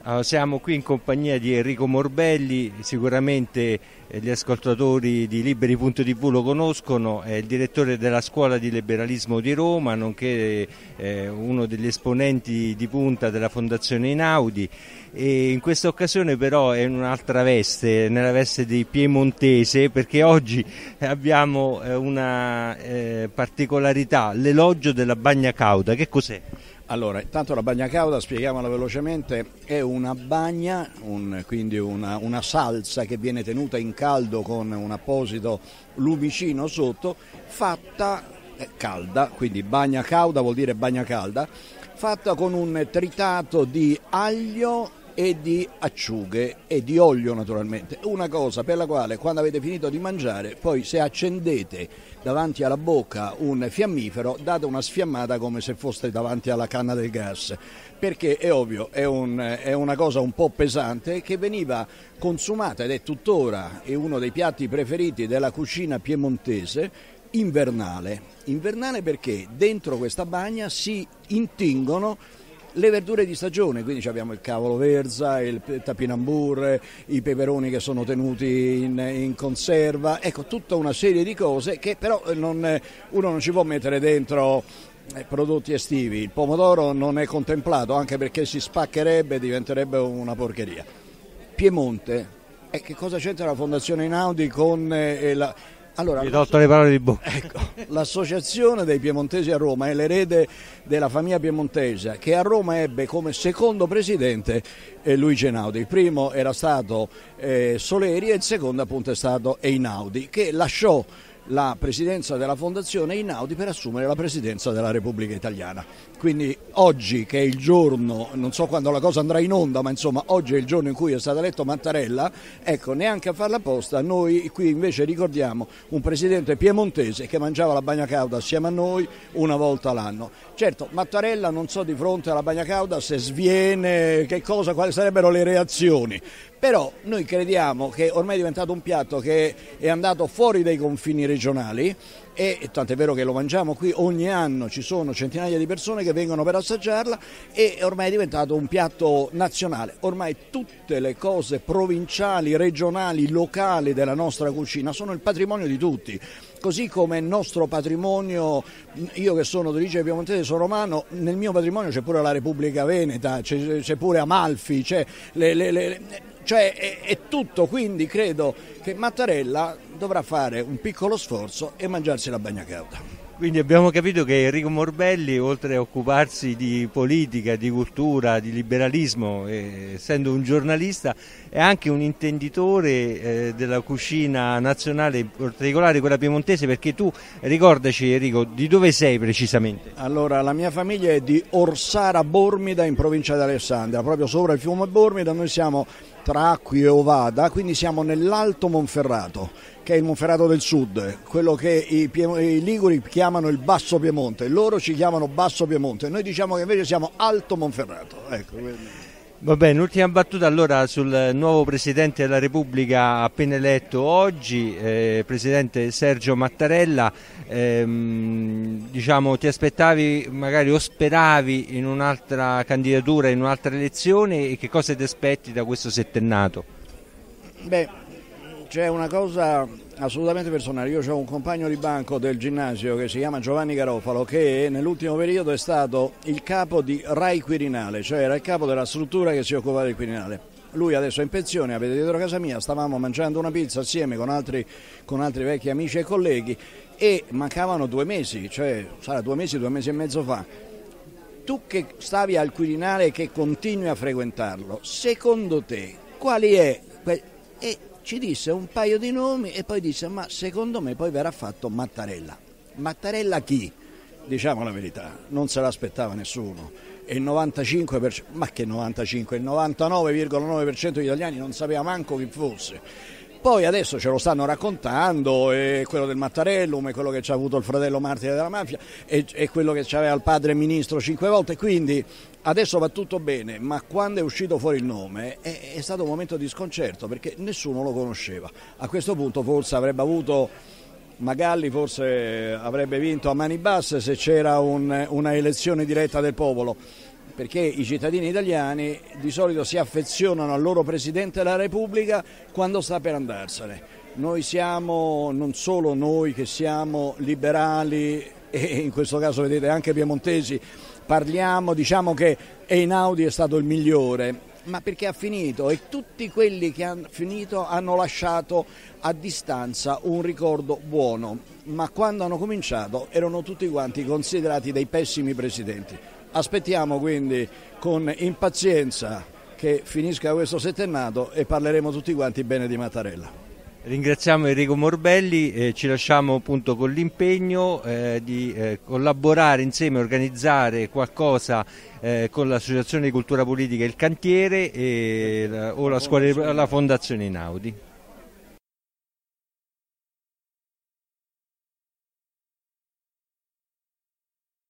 Siamo qui in compagnia di Enrico Morbelli, sicuramente gli ascoltatori di Liberi.tv lo conoscono, è il direttore della Scuola di Liberalismo di Roma, nonché uno degli esponenti di punta della Fondazione Einaudi, e in questa occasione però è in un'altra veste, nella veste di piemontese, perché oggi abbiamo una particolarità, l'elogio della bagna cauda. Che cos'è? Allora, intanto la bagna cauda, spieghiamola velocemente, è una bagna, quindi una salsa che viene tenuta in caldo con un apposito lumicino sotto, fatta calda, quindi bagna cauda vuol dire bagna calda, fatta con un tritato di aglio e di acciughe e di olio naturalmente, una cosa per la quale quando avete finito di mangiare, poi se accendete davanti alla bocca un fiammifero date una sfiammata come se foste davanti alla canna del gas, perché è ovvio, è una cosa un po' pesante che veniva consumata ed è tuttora uno dei piatti preferiti della cucina piemontese invernale perché dentro questa bagna si intingono le verdure di stagione, quindi abbiamo il cavolo verza, il tapinambur, i peperoni che sono tenuti in conserva, ecco tutta una serie di cose che però uno non ci può mettere dentro prodotti estivi, il pomodoro non è contemplato anche perché si spaccherebbe e diventerebbe una porcheria. Piemonte, che cosa c'entra la Fondazione Einaudi con la... Allora, mi hai tolto le parole di bocca. Ecco, l'associazione dei piemontesi a Roma è l'erede della famiglia piemontese che a Roma ebbe come secondo presidente Luigi Einaudi. Il primo era stato Soleri e il secondo appunto è stato Einaudi, che lasciò la presidenza della Fondazione Einaudi per assumere la presidenza della Repubblica Italiana. Quindi oggi, che è il giorno, non so quando la cosa andrà in onda, ma insomma oggi è il giorno in cui è stato eletto Mattarella, ecco, neanche a farla apposta, noi qui invece ricordiamo un presidente piemontese che mangiava la bagna cauda assieme a noi una volta l'anno. Certo, Mattarella non so di fronte alla bagna cauda se sviene, quali sarebbero le reazioni, però noi crediamo che ormai è diventato un piatto che è andato fuori dai confini regionali e tant'è vero che lo mangiamo qui ogni anno, ci sono centinaia di persone che vengono per assaggiarla e ormai è diventato un piatto nazionale. Ormai tutte le cose provinciali, regionali, locali della nostra cucina sono il patrimonio di tutti. Così come il nostro patrimonio, io che sono di origine piemontese, sono romano, nel mio patrimonio c'è pure la Repubblica Veneta, c'è pure Amalfi, c'è cioè è tutto, quindi credo che Mattarella dovrà fare un piccolo sforzo e mangiarsi la bagna cauda. Quindi abbiamo capito che Enrico Morbelli, oltre a occuparsi di politica, di cultura, di liberalismo, essendo un giornalista, è anche un intenditore della cucina nazionale, in particolare quella piemontese, perché tu, ricordaci Enrico, di dove sei precisamente? Allora, la mia famiglia è di Orsara Bormida in provincia di Alessandria, proprio sopra il fiume Bormida, noi siamo tra Acqui e Ovada, quindi siamo nell'Alto Monferrato, che è il Monferrato del Sud, quello che i liguri chiamano il Basso Piemonte, loro ci chiamano Basso Piemonte, noi diciamo che invece siamo Alto Monferrato. Ecco. Va bene, l'ultima battuta allora sul nuovo Presidente della Repubblica appena eletto oggi, Presidente Sergio Mattarella, diciamo, ti aspettavi magari o speravi in un'altra candidatura, in un'altra elezione, e che cosa ti aspetti da questo settennato? Beh, c'è una cosa assolutamente personale, io ho un compagno di banco del ginnasio che si chiama Giovanni Garofalo che nell'ultimo periodo è stato il capo di Rai Quirinale, cioè era il capo della struttura che si occupava del Quirinale. Lui adesso è in pensione, abita dietro casa mia, stavamo mangiando una pizza assieme con altri vecchi amici e colleghi e mancavano 2 mesi, cioè sarà 2 mesi e mezzo fa. Tu che stavi al Quirinale e che continui a frequentarlo, secondo te quali è? E ci disse un paio di nomi e poi disse ma secondo me poi verrà fatto Mattarella. Mattarella chi? Diciamo la verità, non se l'aspettava nessuno e il 95%, ma che 95%, il 99,9% degli italiani non sapeva manco chi fosse. Poi adesso ce lo stanno raccontando, è quello del Mattarellum, è quello che ci ha avuto il fratello martire della mafia, è quello che c'aveva il padre ministro 5 volte, quindi adesso va tutto bene, ma quando è uscito fuori il nome è stato un momento di sconcerto perché nessuno lo conosceva. A questo punto forse avrebbe avuto, Magalli forse avrebbe vinto a mani basse se c'era una elezione diretta del popolo. perché i cittadini italiani di solito si affezionano al loro Presidente della Repubblica quando sta per andarsene. Noi siamo, non solo noi che siamo liberali e in questo caso vedete anche piemontesi, diciamo che Einaudi è stato il migliore, ma perché ha finito e tutti quelli che hanno finito hanno lasciato a distanza un ricordo buono, ma quando hanno cominciato erano tutti quanti considerati dei pessimi presidenti. Aspettiamo quindi con impazienza che finisca questo settennato e parleremo tutti quanti bene di Mattarella. Ringraziamo Enrico Morbelli, ci lasciamo appunto con l'impegno di collaborare insieme, organizzare qualcosa con l'Associazione di Cultura Politica Il Cantiere o la Fondazione Einaudi.